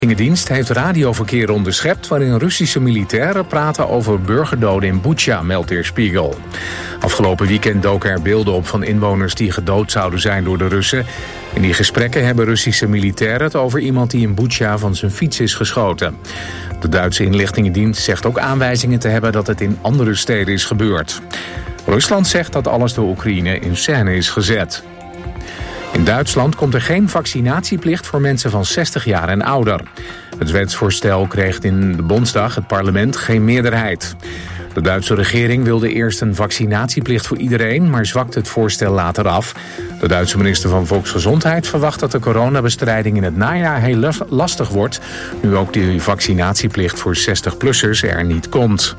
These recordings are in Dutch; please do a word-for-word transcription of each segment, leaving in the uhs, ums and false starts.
De heeft radioverkeer onderschept waarin Russische militairen praten over burgerdoden in Butsja, meldt Der Spiegel. Afgelopen weekend doken er beelden op van inwoners die gedood zouden zijn door de Russen. In die gesprekken hebben Russische militairen het over iemand die in Butsja van zijn fiets is geschoten. De Duitse inlichtingendienst zegt ook aanwijzingen te hebben dat het in andere steden is gebeurd. Rusland zegt dat alles door Oekraïne in scène is gezet. In Duitsland komt er geen vaccinatieplicht voor mensen van zestig jaar en ouder. Het wetsvoorstel kreeg in de Bondsdag, het parlement, geen meerderheid. De Duitse regering wilde eerst een vaccinatieplicht voor iedereen, maar zwakte het voorstel later af. De Duitse minister van Volksgezondheid verwacht dat de coronabestrijding in het najaar heel lastig wordt, nu ook de vaccinatieplicht voor zestig-plussers er niet komt.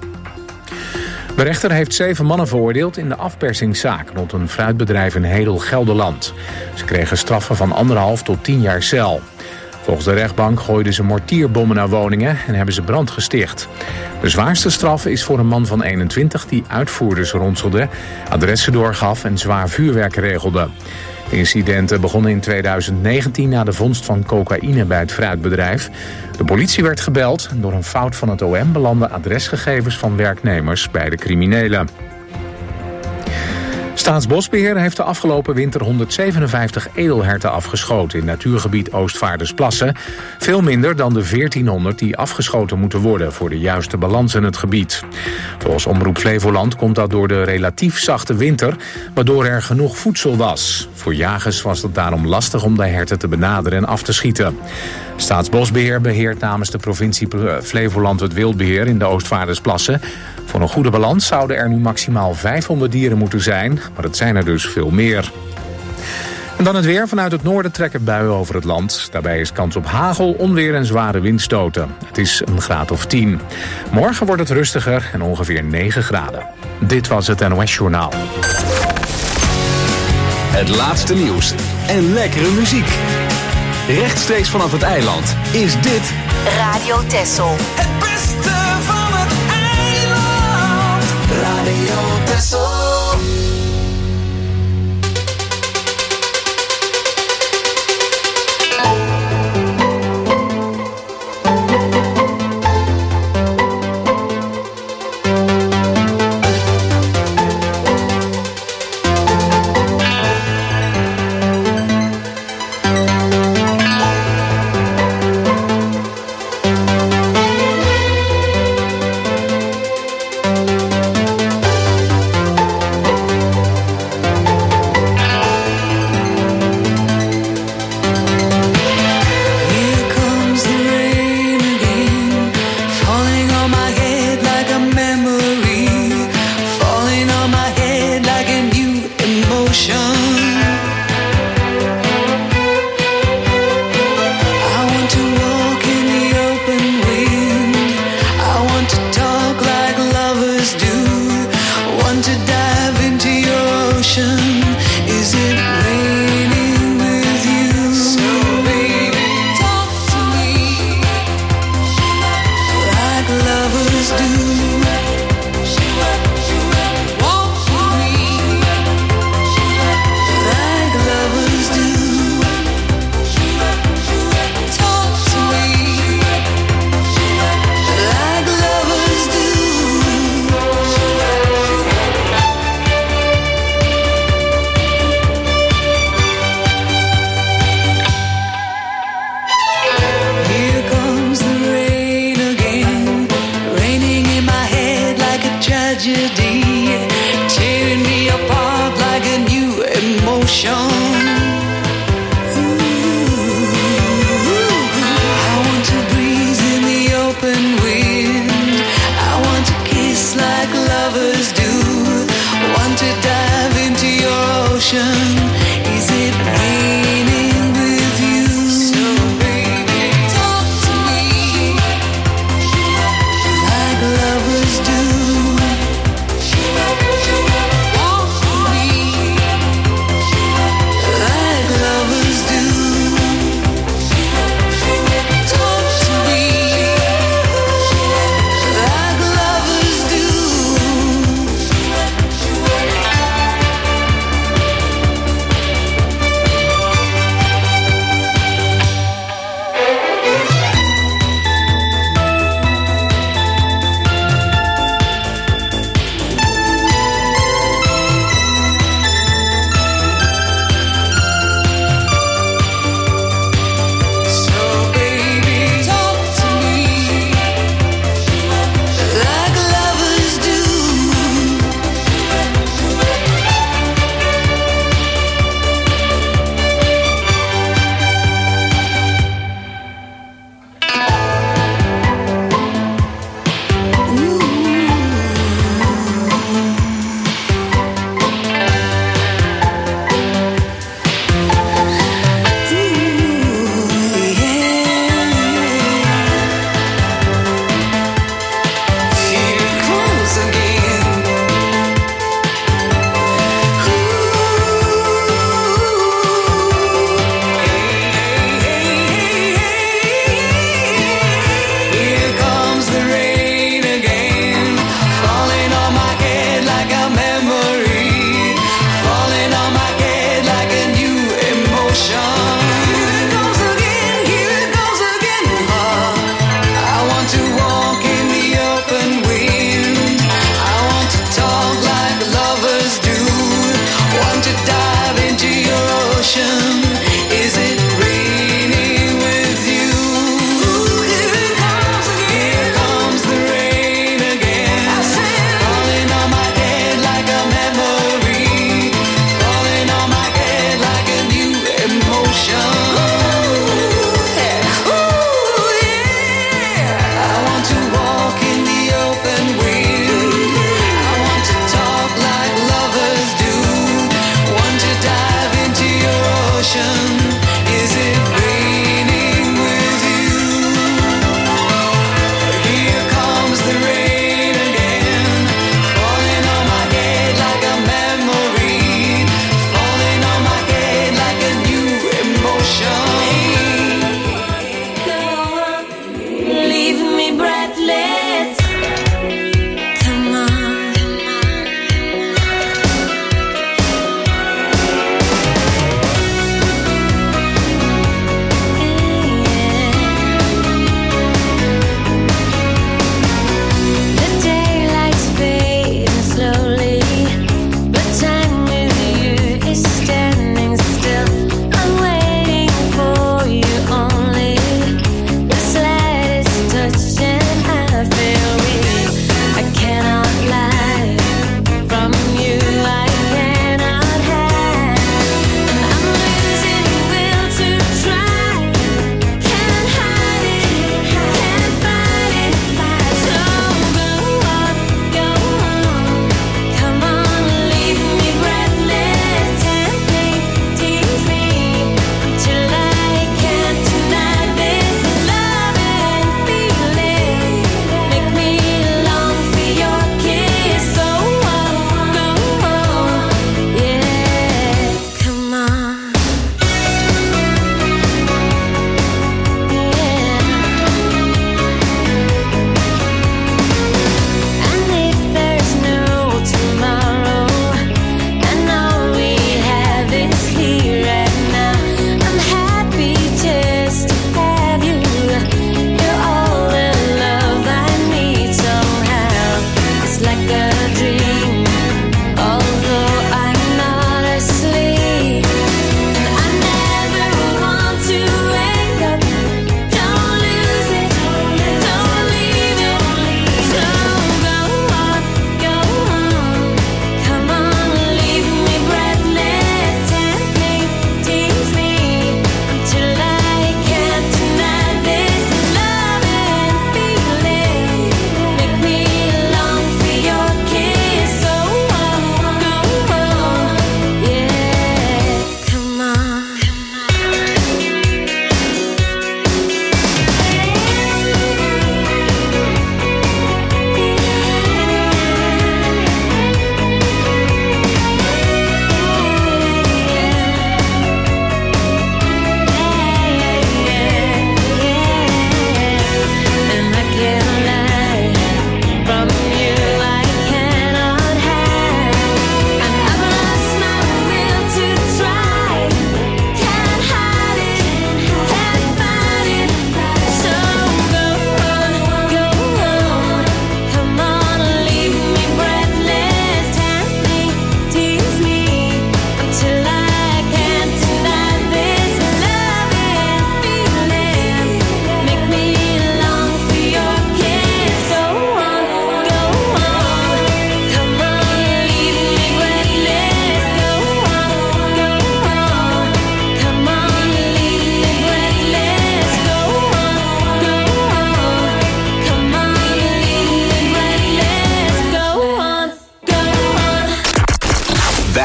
De rechter heeft zeven mannen veroordeeld in de afpersingszaak rond een fruitbedrijf in Hedel, Gelderland. Ze kregen straffen van anderhalf tot tien jaar cel. Volgens de rechtbank gooiden ze mortierbommen naar woningen en hebben ze brand gesticht. De zwaarste straf is voor een man van eenentwintig die uitvoerders ronselde, adressen doorgaf en zwaar vuurwerk regelde. De incidenten begonnen in tweeduizend negentien na de vondst van cocaïne bij het fruitbedrijf. De politie werd gebeld en door een fout van het O M belanden adresgegevens van werknemers bij de criminelen. Staatsbosbeheer heeft de afgelopen winter honderdzevenenvijftig edelherten afgeschoten in natuurgebied Oostvaardersplassen. Veel minder dan de veertienhonderd die afgeschoten moeten worden voor de juiste balans in het gebied. Volgens Omroep Flevoland komt dat door de relatief zachte winter, waardoor er genoeg voedsel was. Voor jagers was het daarom lastig om de herten te benaderen en af te schieten. Staatsbosbeheer beheert namens de provincie Flevoland het wildbeheer in de Oostvaardersplassen. Voor een goede balans zouden er nu maximaal vijfhonderd dieren moeten zijn, maar het zijn er dus veel meer. En dan het weer. Vanuit het noorden trekken buien over het land. Daarbij is kans op hagel, onweer en zware windstoten. Het is een graad of tien. Morgen wordt het rustiger en ongeveer negen graden. Dit was het N O S Journaal. Het laatste nieuws en lekkere muziek. Rechtstreeks vanaf het eiland is dit Radio Texel. Het beste van het eiland. Radio Texel.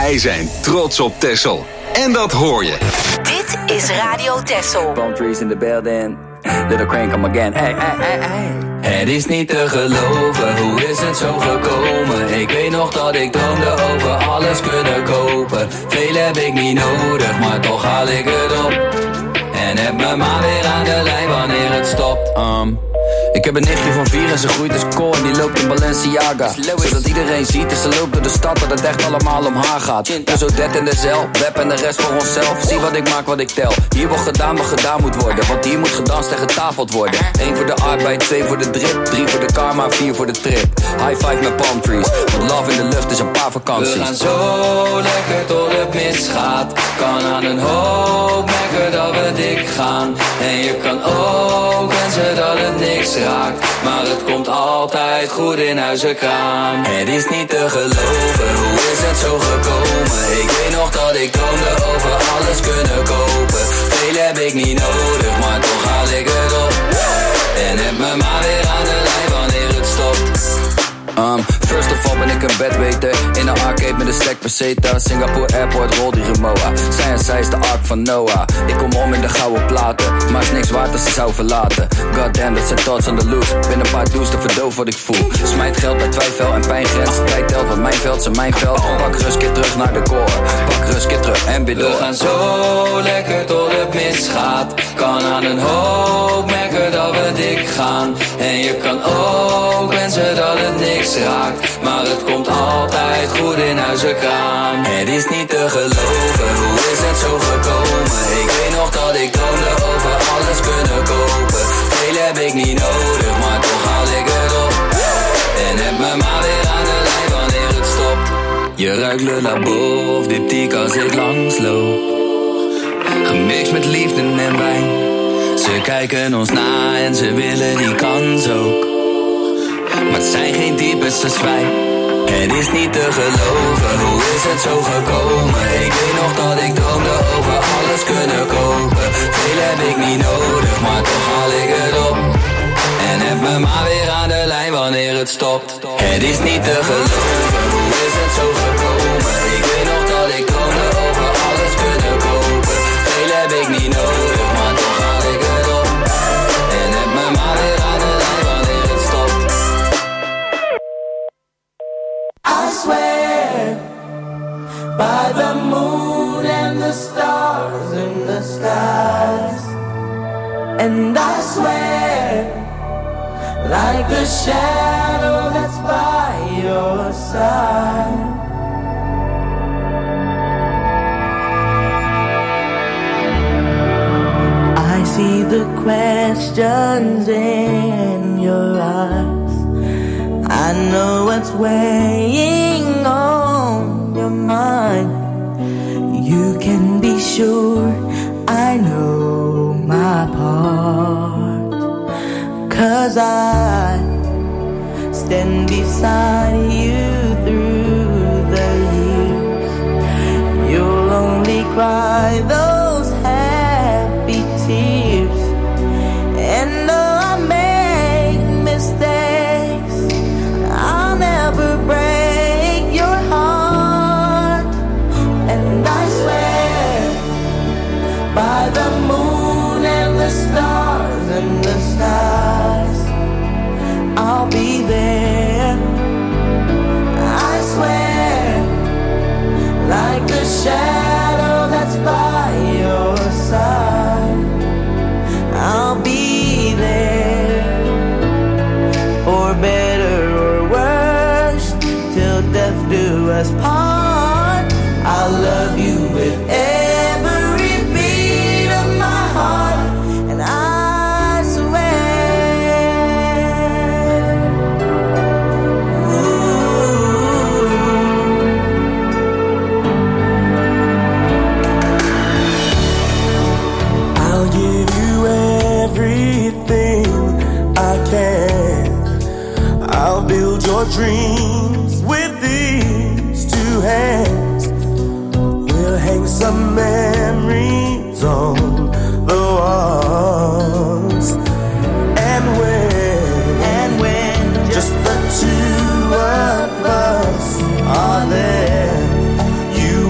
Wij zijn trots op Texel. En dat hoor je. Dit is Radio Texel. Palm trees in the building. Little Crane come again. Hey, hey, hey, hey. Het is niet te geloven, hoe is het zo gekomen? Ik weet nog dat ik droomde over alles kunnen kopen. Veel heb ik niet nodig, maar toch haal ik het op. En heb me maar weer aan de lijn wanneer het stopt. um. Ik heb een nichtje van vier en ze groeit als kool en die loopt in Balenciaga. Zodat iedereen ziet en ze loopt door de stad dat het echt allemaal om haar gaat. Dus zo dat in de cel, web en de rest voor onszelf. Zie wat ik maak, wat ik tel. Hier wordt gedaan wat gedaan moet worden, want hier moet gedanst en getafeld worden. Eén voor de arbeid, twee voor de drip, drie voor de karma, vier voor de trip. High five met palm trees, want love in de lucht is een paar vakanties. We gaan zo lekker tot het misgaat. Kan aan een hoop merken dat we dik gaan. En je kan ook wensen dat het niks raakt, maar het komt altijd goed in huizenkraam. Het is niet te geloven, hoe is het zo gekomen? Ik weet nog dat ik droomde over alles kunnen kopen. Veel heb ik niet nodig, maar toch haal ik het op. En heb me maar weer aan de lijn wanneer het stopt. Um, first of all ben ik een bedweter. In een arcade met een stack peseta. Singapore Airport, rol die Rimowa. Zij en zij is de ark van Noah. Ik kom om in de gouden platen, maar is niks waard als ze zou verlaten. Goddamn, dat zijn thoughts on the loose. Ben een paar do's te verdoven wat ik voel. Smijt geld bij twijfel en pijngrens. Tijd telt, want mijn veld zijn mijn veld. Pak rust, keer terug naar de core. Pak rust, keer terug en weer door. We gaan zo lekker tot het misgaat. Kan aan een hoop merken dat we dik gaan. En je kan ook wensen dat het niks raakt, maar het komt altijd goed in huizenkraam. Het is niet te geloven, hoe is het zo gekomen? Ik weet nog dat ik droomde over alles kunnen kopen. Veel heb ik niet nodig, maar toch haal ik het op. En heb me maar weer aan de lijn wanneer het stopt. Je ruikt Le Labo of diptyque als ik langsloop. Gemixt met liefde en wijn. Ze kijken ons na en ze willen die kans ook. Maar het zijn geen types als wij. Het is niet te geloven, hoe is het zo gekomen? Ik weet nog dat ik droomde over alles kunnen kopen. Veel heb ik niet nodig, maar toch haal ik het op. En heb me maar weer aan de lijn wanneer het stopt. Het is niet te geloven, hoe is het zo gekomen? Ik weet nog dat ik droomde over alles kunnen kopen. Veel heb ik niet nodig, maar toch haal ik het op. En heb me maar weer aan de lijn wanneer het stopt. I swear by the moon and the stars in the skies. And I swear like the shadow that's by your side. I see the questions in your eyes. I know what's weighing on your mind. You can be sure I know my part. 'Cause I stand beside you through the years. You'll only cry those happy tears. And though I make mistakes, I'll never break your heart. And I swear by the moon and the stars and the skies, I'll be there. I swear like the shadow that's by your side, I'll be there. For better or worse, till death do us part. I'll love you with every beat of my heart. And I swear, ooh, I'll give you everything I can. I'll build your dreams with these two hands. We'll hang some memories on the walls. And when, and when just the two of us are there, you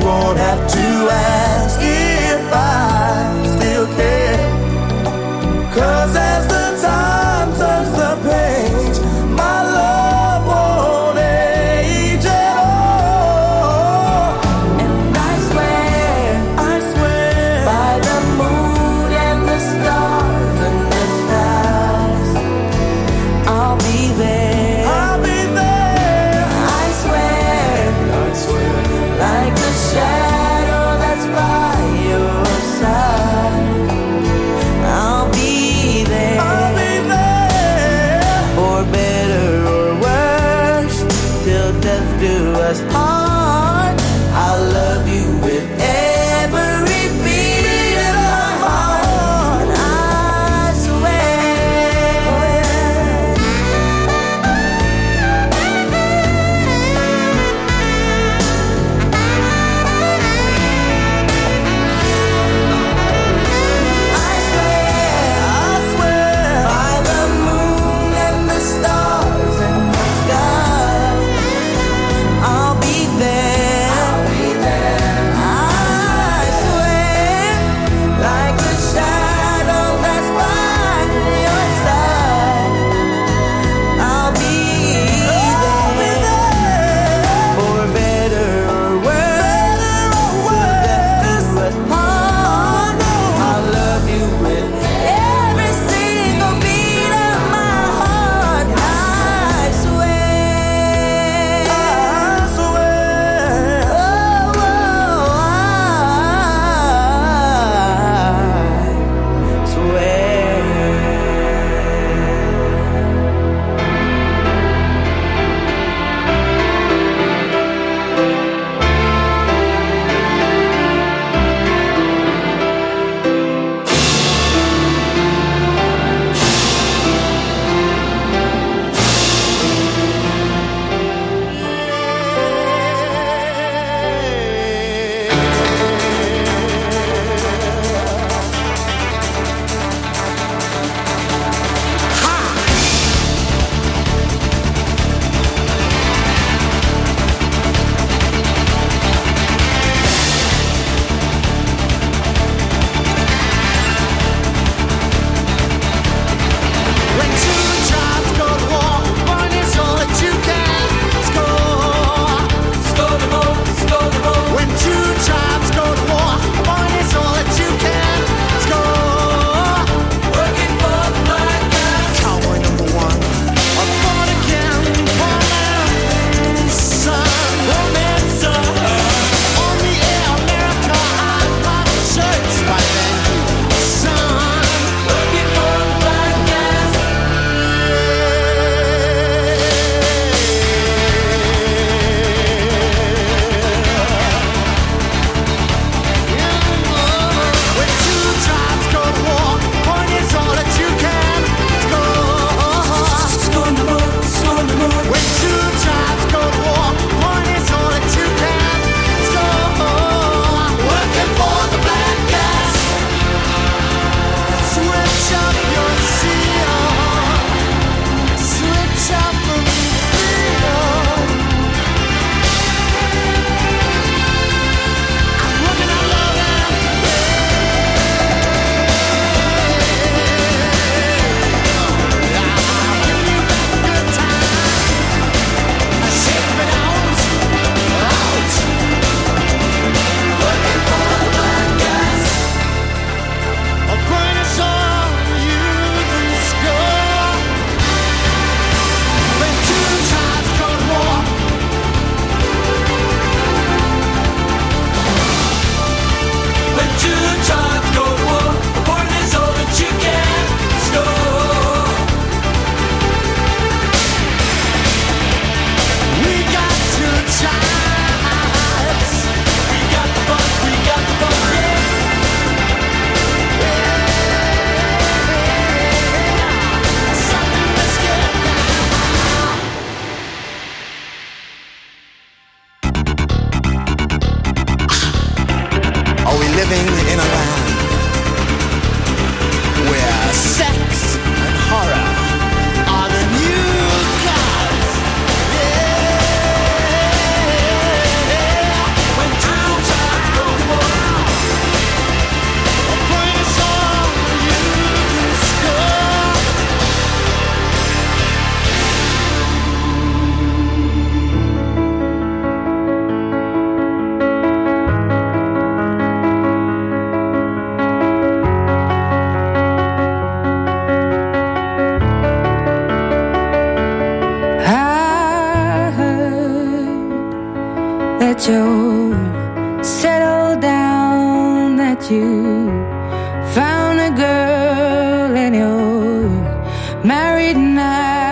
that you're settled down, that you found a girl and you're married now.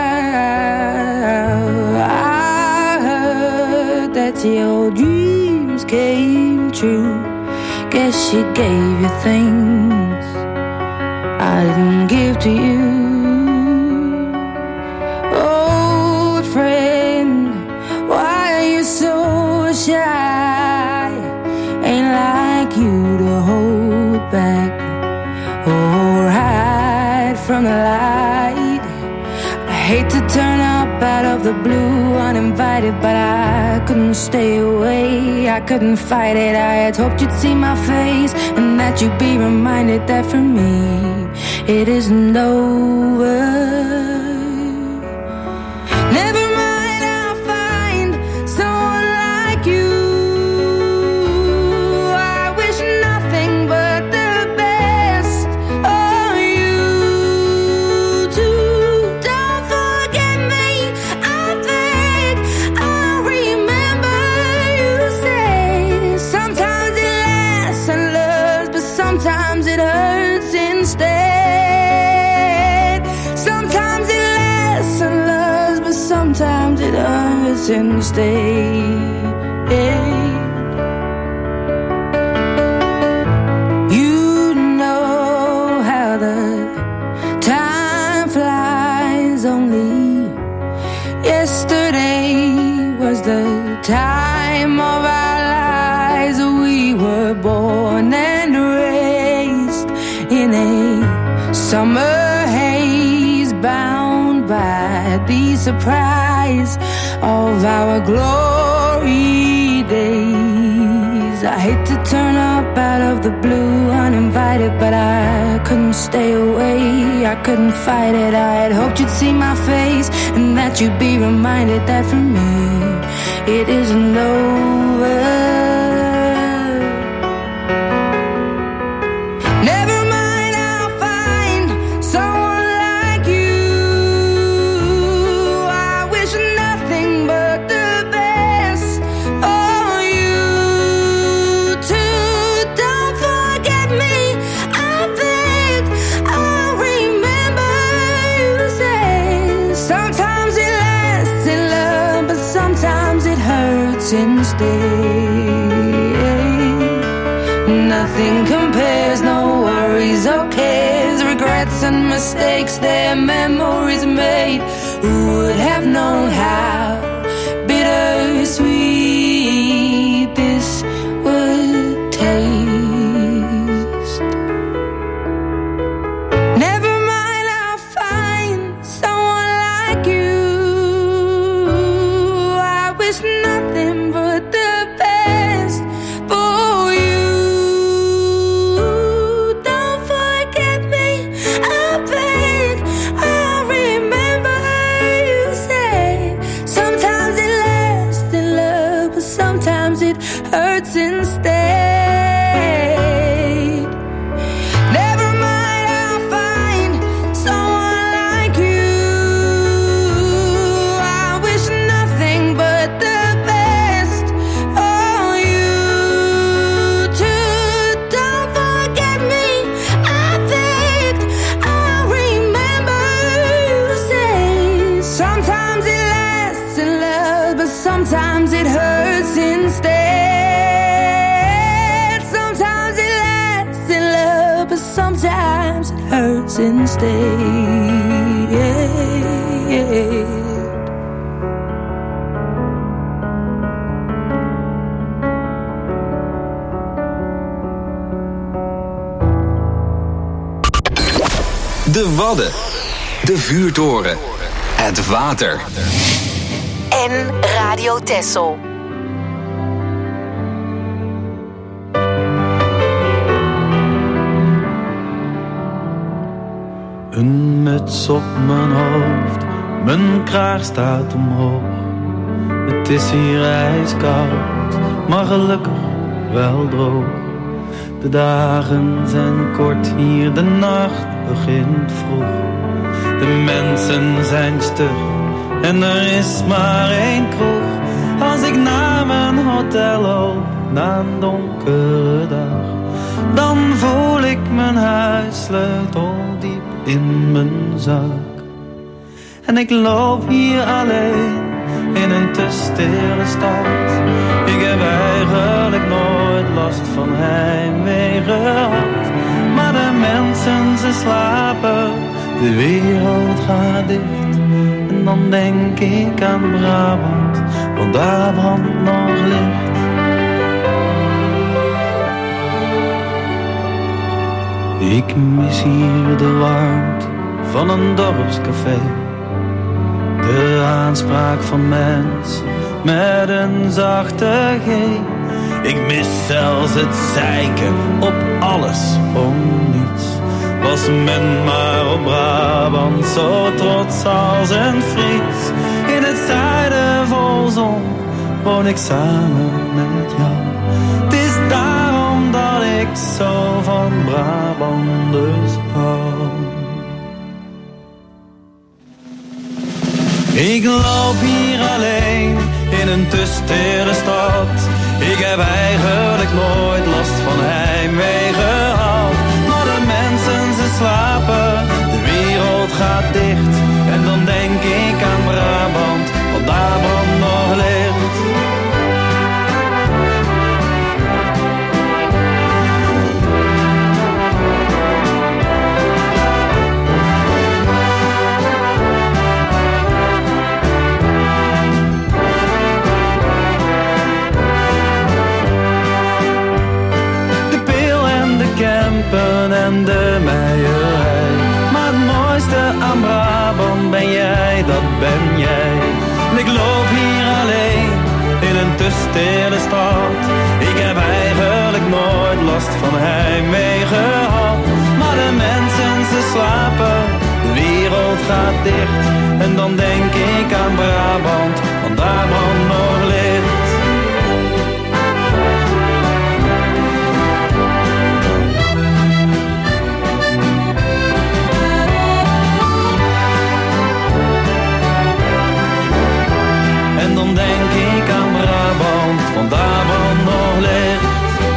I heard that your dreams came true. Guess she gave you things I didn't give to you. Old friend, why are you so shy? Ain't like you to hold back or hide from the light. I hate to turn up out of the blue uninvited, but I couldn't stay away, I couldn't fight it. I had hoped you'd see my face and that you'd be reminded that for me it isn't over. Never mind, I'll find someone like you. I wish nothing but the best of you too. Don't forget me, I think I remember you say sometimes it lasts and loves, but sometimes it hurts instead. Sometimes it lasts and loves, but sometimes it hurts instead. You know how the time flies. Only yesterday was the time of our lives. We were born and raised in a summer haze, bound by the surprise of our glory days. I hate to turn up out of the blue uninvited, but I couldn't stay away, I couldn't fight it. I had hoped you'd see my face and that you'd be reminded that for me it isn't over. Nothing compares, no worries or cares, regrets and mistakes, their memories made. Who would have known how bittersweet this would taste? Never mind, I'll find someone like you. I wish nothing but the best for you. Don't forget me, I beg. I remember you said sometimes it lasts in love, but sometimes it hurts instead. Never mind, I'll find someone like you. I wish nothing but the best for you too. Don't forget me, I begged. I remember you say sometimes it lasts in love, but sometimes it hurts instead. Sometimes it lasts in love, but sometimes it hurts instead. De Wadden. De Vuurtoren. Het water. En Radio Texel. Een muts op mijn hoofd, mijn kraag staat omhoog. Het is hier ijskoud, maar gelukkig wel droog. De dagen zijn kort hier, de nacht begint vroeg. De mensen zijn stug en er is maar één kroeg. Als ik naar mijn hotel loop, na een donkere dag, dan voel ik mijn huissleutel diep in mijn zak. En ik loop hier alleen in een te stille stad. Ik heb eigenlijk nooit last van heimwee gehad. Maar de mensen, ze slapen, de wereld gaat dicht. En dan denk ik aan Brabant, want daar brandt nog licht. Ik mis hier de warmte van een dorpscafé. De aanspraak van mensen met een zachte G. Ik mis zelfs het zeiken op alles om niets. Was men maar op Brabant zo trots als een Fries. In het zuiden vol zon woon ik samen met jou. Het is daarom dat ik zo van Brabanders hou. Ik loop hier alleen in een te stille stad. Ik heb eigenlijk nooit last van heimwee gehad. Maar de mensen, ze slapen, de wereld gaat dicht. En dan denk ik aan Brabant, want daar brandt nog licht. En de meierij. Maar het mooiste aan Brabant ben jij, dat ben jij. En ik loop hier alleen in een te stille stad. Ik heb eigenlijk nooit last van heimwee gehad. Maar de mensen, ze slapen, de wereld gaat dicht. En dan denk ik aan Brabant, want daar brandt nog licht. En dan denk ik aan Brabant, want daar brandt nog licht.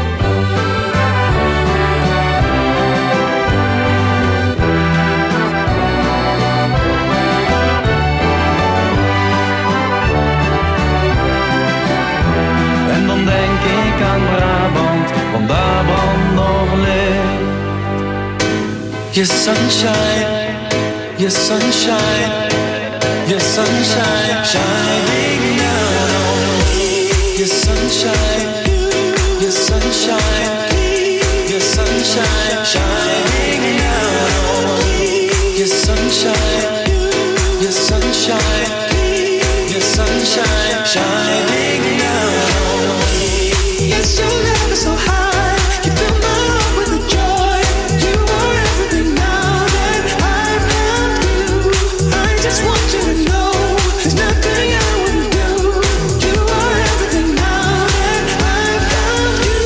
En dan denk ik aan Brabant, want daar brandt nog licht. Your sunshine, your sunshine. Your sunshine, shining down on me. Your sunshine, your sunshine, your sunshine, shining down on me. Your sunshine, your sunshine, your sunshine, shining down on me. Yes, your love is so high, you fill my heart with the joy. You are everything now that I've found you. I just want you to know there's nothing I wouldn't do. You are everything now that I've found you.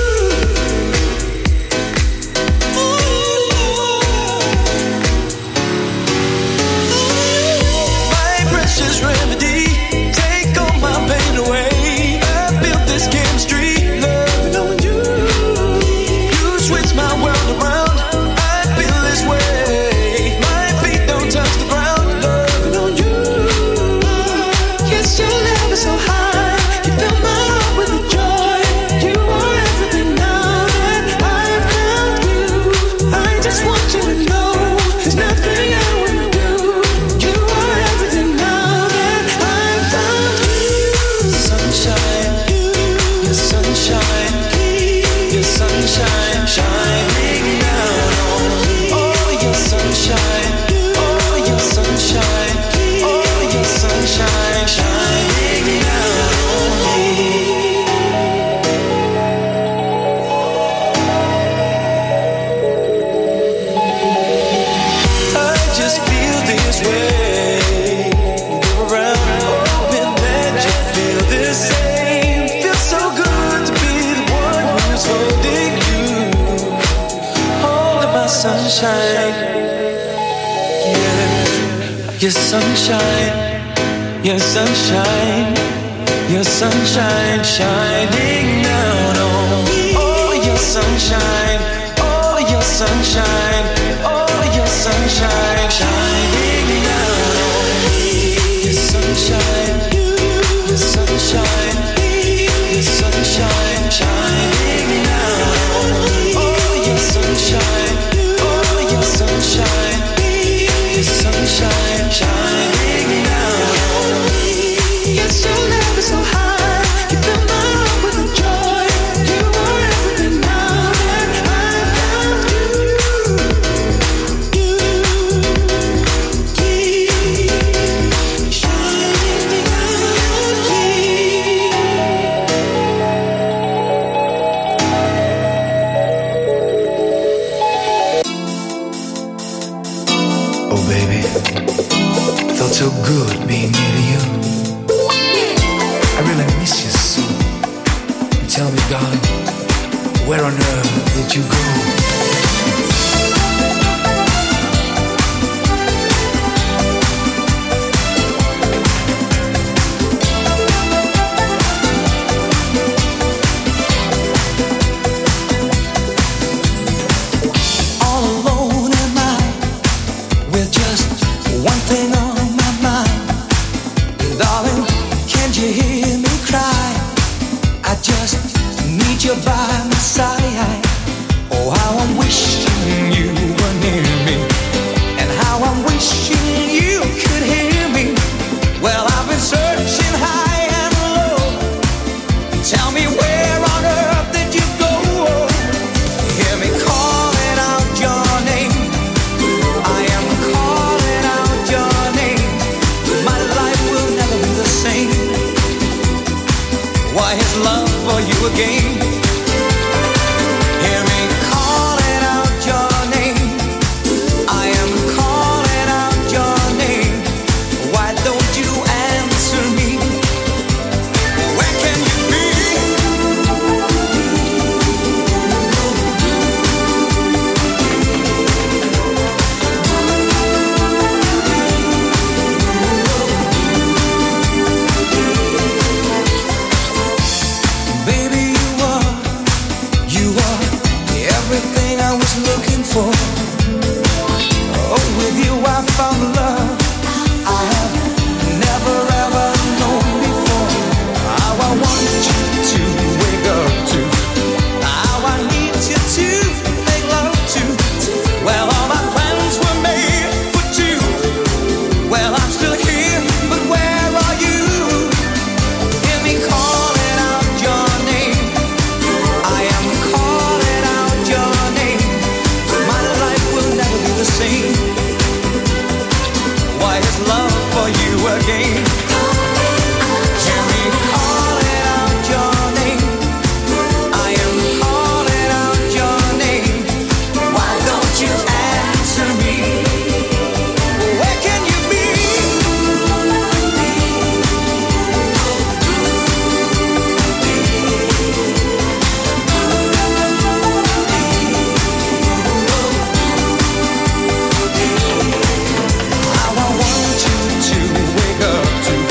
My precious remedy, take all my pain away. I built this chemistry, love knowing you. You switch my world around, I feel this way. My feet don't touch the ground, love on you. Yes, your love is so high, you fill my heart with the joy. You are everything now that I've found you. I just want you to know there's nothing I wouldn't do. You are everything now that I've found you. Sunshine, your sunshine, your sunshine, shining down on me. Oh, your sunshine, oh, your sunshine, oh, your sunshine, shining down on me. I just feel this way. Go around, hoping that you feel the same. Feels so good to be the one who's holding you, holding my sunshine. Yeah, your sunshine, your sunshine, Your sunshine shining down on me. Oh, your sunshine. Oh, your sunshine. Oh, your sunshine shining down on me. Your sunshine. Your sunshine. Your sunshine shining down on me. Oh, your sunshine. Oh, your sunshine. Your sunshine shining down on me. Yes, your love is so high. You fill my heart with the joy. You are everything now that I found you. You, you, shining down on me. Oh baby, felt so good being near to you. I really miss you so. Tell me, darling, where on earth did you go? All alone am I, with just one thing on my mind. Darling, can't you hear me cry? I just need you by my side. Oh, how I'm wishing you were near me, and how I'm wishing you could hear me. Well, I've been searching high and low. Tell me, where on earth did you go? Hear me calling out your name. I am calling out your name. My life will never be the same. Why his love for you again? Hear me calling out your name. I am calling out your name. Why don't you answer me? Where can you be? Baby, you are, you are everything I was looking for. Oh, with you I found love I have never ever known before. How I want you to wake up to, how I need you to make love to. Well, all my plans were made for two. Well, I'm still here, but where are you? Hear me calling out your name. I am calling out your name. My life will never be the same. Why his love for you again? Hear me calling out your name. I am calling out your name. Why don't you answer me? Where can you be? How I want you to wake up to,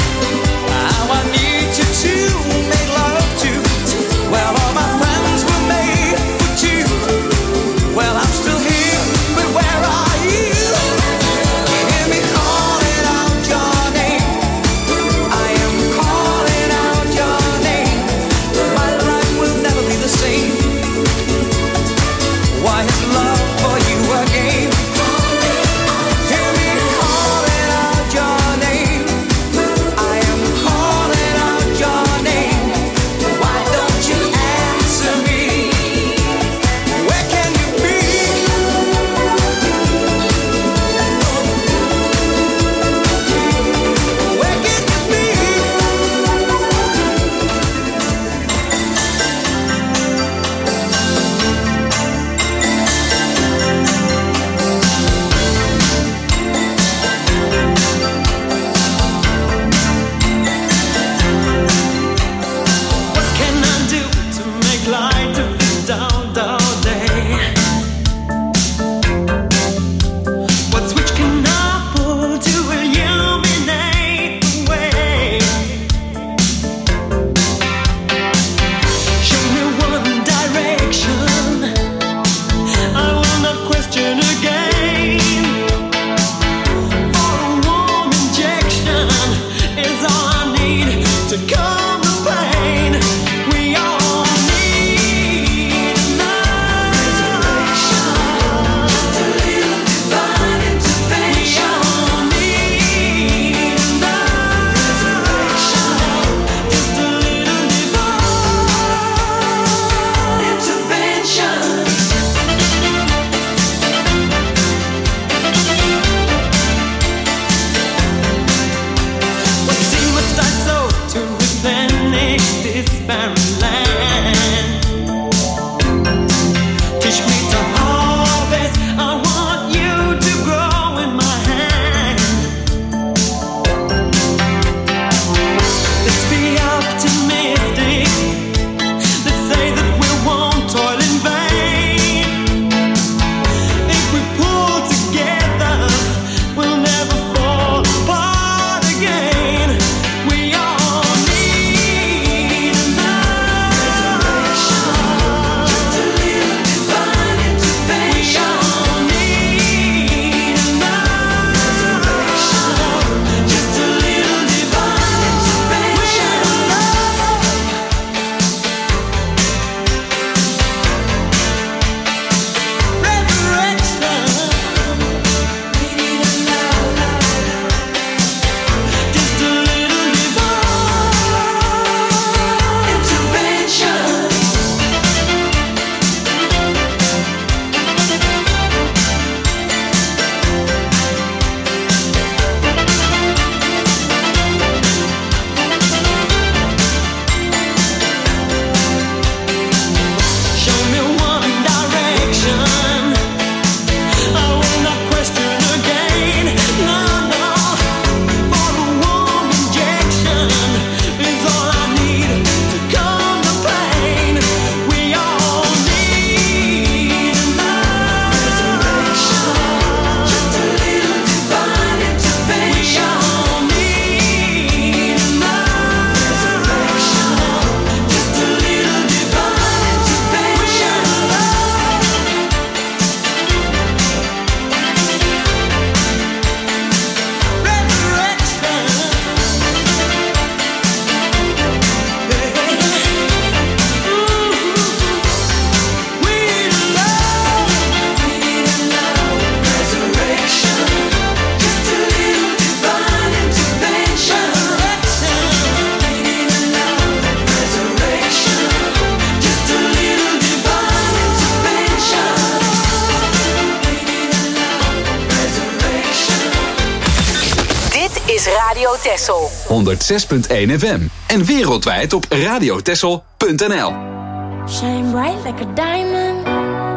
is Radio Texel. honderd zes punt één F M. En wereldwijd op radiotexel punt n l. Shine bright like a diamond.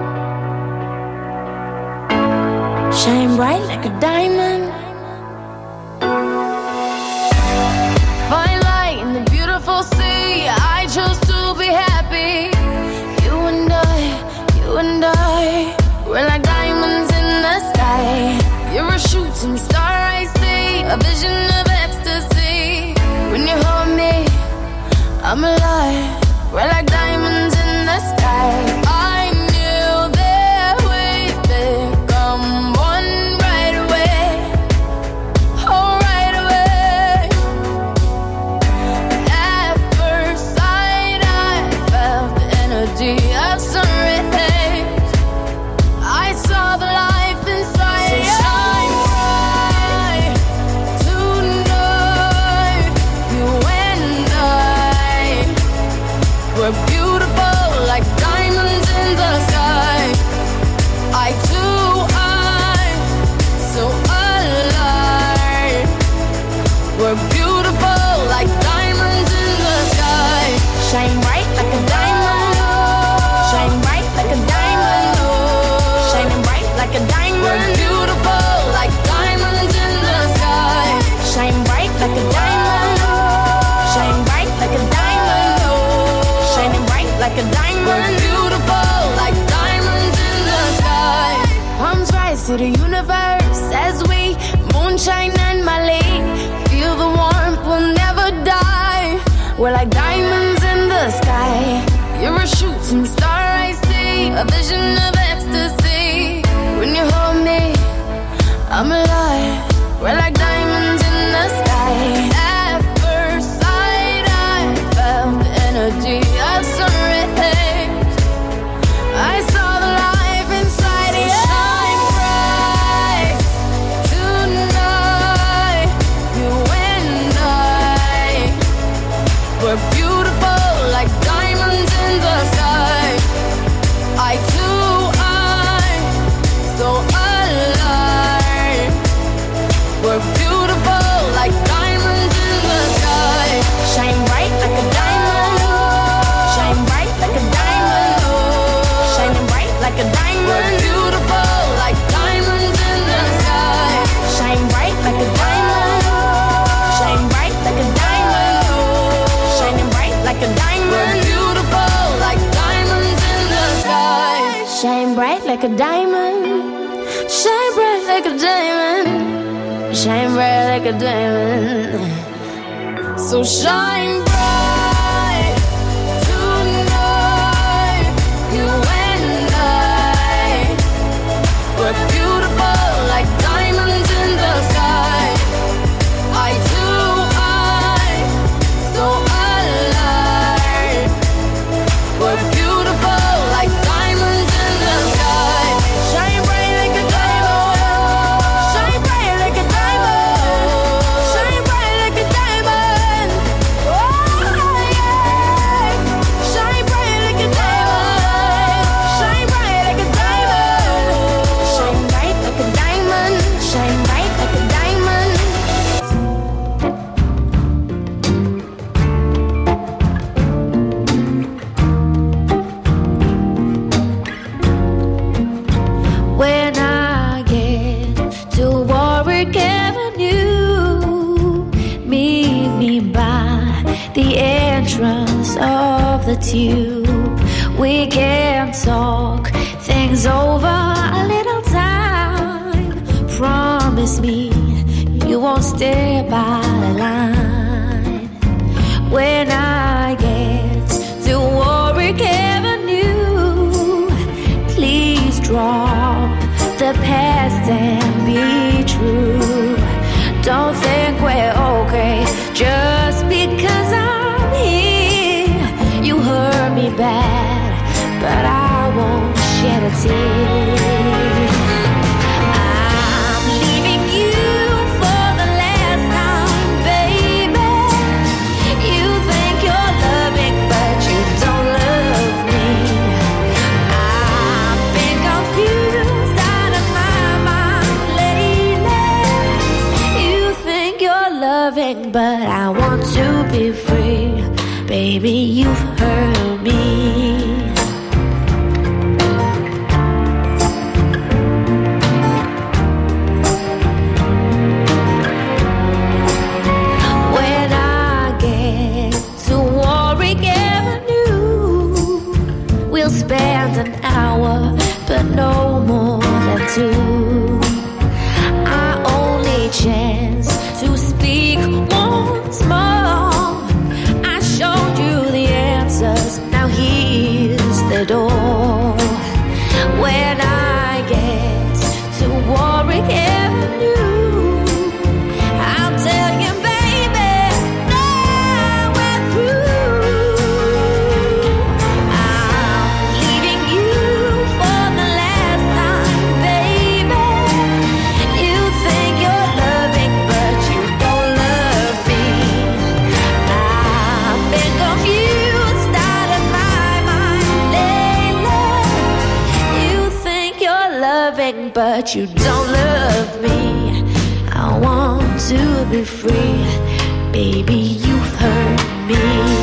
Shine bright like a diamond. Fine light in the beautiful sea. I chose to be happy. You and I, you and I, we're like diamonds in the sky. You're a shooting star, I see, a vision of ecstasy. When you hold me, I'm alive. We're like diamonds in the sky. I knew that we'd become one right away. Oh, right away. At first sight, I felt the energy of sun rays. I saw the life inside. So shine bright tonight. You and I, we're beautiful like diamonds in the sky. I too, I, so alive. We're beautiful like diamonds in the sky. Shine bright like a diamond. Shine bright like a diamond. Shining bright like a diamond. We're beautiful like diamonds in the sky. Shine bright like a diamond. Shine bright like a diamond. Shining bright like a diamond. We're beautiful like diamonds in the sky. Palms rise to the universe as we moonshine and Mali. Feel the warmth, we'll never die. We're like diamonds in the sky. You're a shooting star, I see, a vision of ecstasy. When you hold me, I'm alive. We're like diamonds in the sky. At first sight, I felt the energy of sun rays. I saw the life inside you. Shine bright tonight. You and I, we're beautiful like diamonds in the sky. I too, I, so alive. We're beautiful like diamonds in the sky. Shine bright like a diamond. Shine bright like a diamond. Shining bright like a diamond. We're beautiful like diamonds in the sky. Shine bright like a diamond. Shine bright like a diamond. Shining bright like a diamond. We're beautiful like diamonds in the sky. Shine bright like a diamond. Shine bright like a diamond. Shine bright like a diamond. So shine bright tonight. You and I, we're beautiful like diamonds in the sky. I too, I, so alive. We're beautiful like diamonds in the sky. Shine bright like a diamond. Shine bright like a diamond. Shine bright like a diamond. Oh yeah. Shine bright like a diamond. Shine bright like a diamond. Shine bright like a diamond. Shine bright like a diamond. When I get to Warwick Avenue, meet me by the entrance of the tube. We can talk things over a little time. Promise me you won't stay by the line. When I get to Warwick Avenue, please drop the past and be true. Don't think we're okay just because I'm here. You hurt me bad, but I won't shed a tear. I'm leaving you for the last time, baby. You think you're loving, but you don't love me. I've been confused out of my mind lately. You think you're loving, but I want to be free. Baby, you've hurt me. When I get to Warwick Avenue, we'll spend an hour, but no more than two. Our only chance to speak once more. I showed you the answers, now here's the door. When I get to Warwick Avenue, I'll tell you, baby, now we're through. I'm leaving you for the last time, baby. You think you're loving, but you don't love me. I've been confused out of my mind lately. You think you're loving, but you don't love me. I want to be free. Baby, you've hurt me.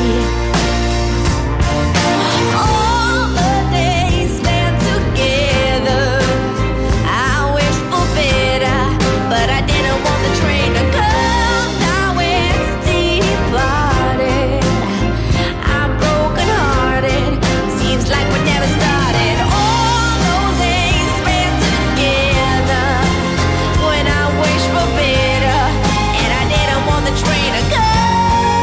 All the days spent together, I wish for better, but I didn't want the train to come. Now it's departed. I'm broken hearted. Seems like we never started. All those days spent together, when I wish for better, and I didn't want the train to come.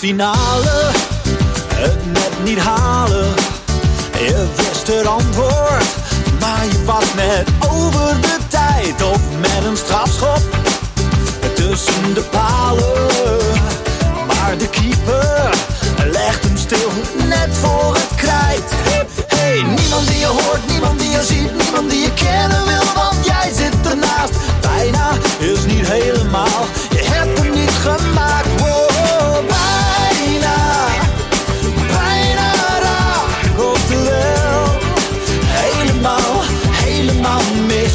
finale het net niet halen. Je wist het antwoord, maar je was net over de tijd. Of met een strafschop tussen de palen. Maar de keeper legt hem stil, net voor het krijt. Hey, niemand die je hoort, niemand die je ziet, niemand die je kennen wil, want jij zit ernaast. Bijna is niet helemaal, je hebt hem niet gemaakt. Wow, bijna, bijna raak, oftewel helemaal, helemaal mis.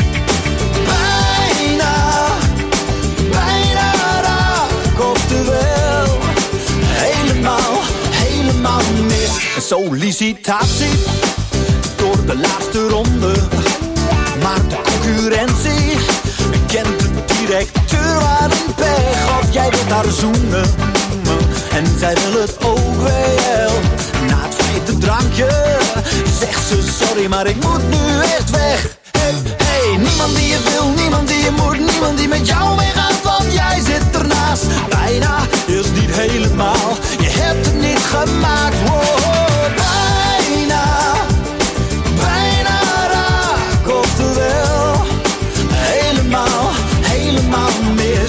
Bijna, bijna raak, oftewel helemaal, helemaal mis. Een sollicitatie door de laatste ronde, maar de concurrentie kent de directeur aan een pech. Of jij wilt haar zoenen en zij wil het ook wel. Na het vijfde drankje zegt ze sorry, maar ik moet nu echt weg. Hey, hey, niemand die je wil, niemand die je moet, niemand die met jou meegaat, want jij zit ernaast. Bijna is niet helemaal, je hebt het niet gemaakt. Wow, bijna, bijna raak, oftewel helemaal, helemaal mis.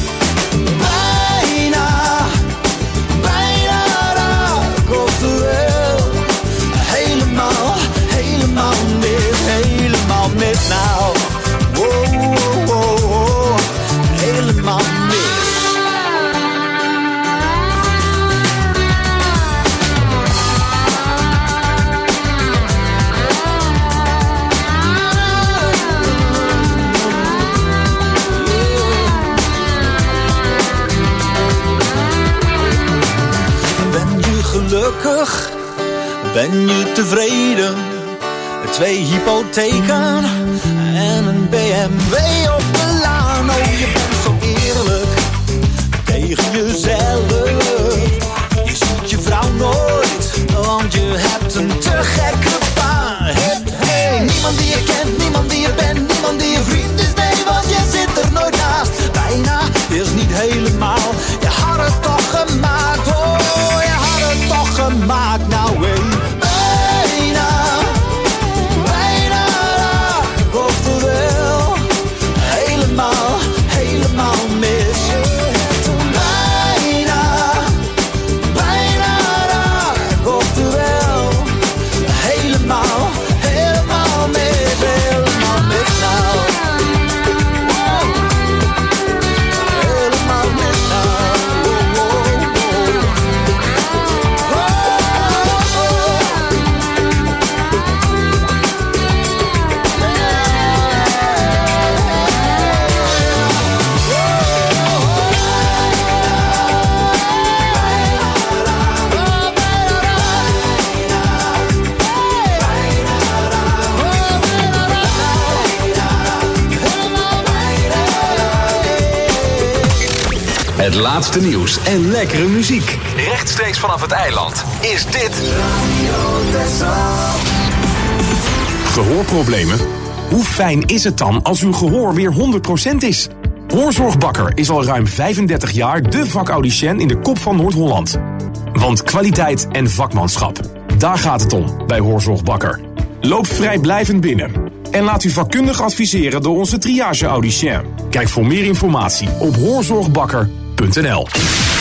Bijna, bijna raak, oftewel helemaal, helemaal mis. Helemaal mis nou. Wow, wow, wow, wow. Helemaal mis. Gelukkig, ben je tevreden? Twee hypotheken en een B M W op de laan. Oh, je bent zo eerlijk tegen jezelf. Je ziet je vrouw nooit, want je hebt een te gekke baan. Hey, hey, niemand die je kent, niemand die je bent, niemand die je vriend is. Nee, want je zit er nooit naast. Bijna is niet helemaal, je had het toch gemaakt. Oh, je had het toch gemaakt. Nou, hey, bijna, bijna raak, oftewel helemaal, helemaal mis. Bijna, bijna raak, oftewel helemaal, helemaal mis. Helemaal mis nou. Helemaal mis nou. Het laatste nieuws en lekkere muziek. Rechtstreeks vanaf het eiland is dit Gehoorproblemen? Hoe fijn is het dan als uw gehoor weer honderd procent is? Hoorzorg Bakker is al ruim vijfendertig jaar de vakaudiënt in de kop van Noord-Holland. Want kwaliteit en vakmanschap, daar gaat het om bij Hoorzorg Bakker. Loop vrijblijvend binnen en laat u vakkundig adviseren door onze triage-audicien. Kijk voor meer informatie op hoorzorgbakker punt n l.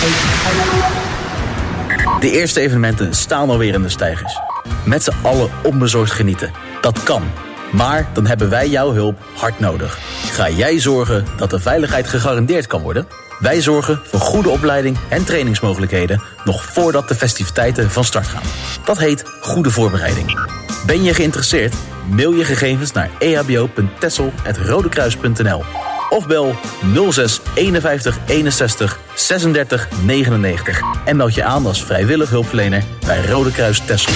De eerste evenementen staan alweer in de steigers. Met z'n allen onbezorgd genieten. Dat kan. Maar dan hebben wij jouw hulp hard nodig. Ga jij zorgen dat de veiligheid gegarandeerd kan worden? Wij zorgen voor goede opleiding en trainingsmogelijkheden nog voordat de festiviteiten van start gaan. Dat heet goede voorbereiding. Ben je geïnteresseerd? Mail je gegevens naar e h b o punt tessel apenstaartje rodekruis punt n l of bel nul zes eenenvijftig eenenzestig zesendertig negenennegentig en meld je aan als vrijwillig hulpverlener bij Rode Kruis Texel.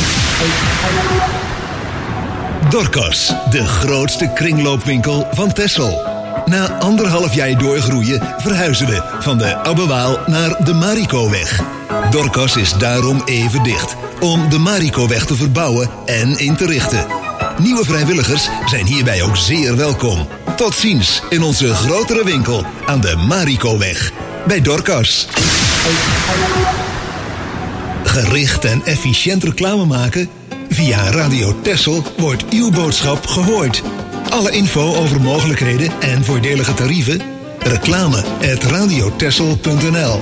Dorcas, de grootste kringloopwinkel van Texel. Na anderhalf jaar doorgroeien verhuizen we van de Abbewaal naar de Marikoweg. Dorcas is daarom even dicht, om de Marikoweg te verbouwen en in te richten. Nieuwe vrijwilligers zijn hierbij ook zeer welkom. Tot ziens in onze grotere winkel aan de Marikoweg bij Dorcas. Gericht en efficiënt reclame maken? Via Radio Texel wordt uw boodschap gehoord. Alle info over mogelijkheden en voordelige tarieven? Reclame at radiotexel punt n l.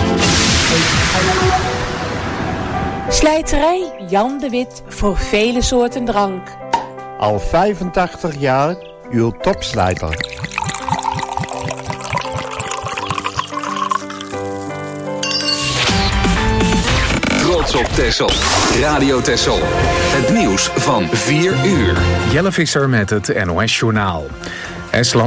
Slijterij Jan de Wit voor vele soorten drank. Al vijfentachtig jaar uw topslijter. Trots op Texel. Radio Texel. Het nieuws van vier uur. Jelle Visser met het N O S-journaal. Estland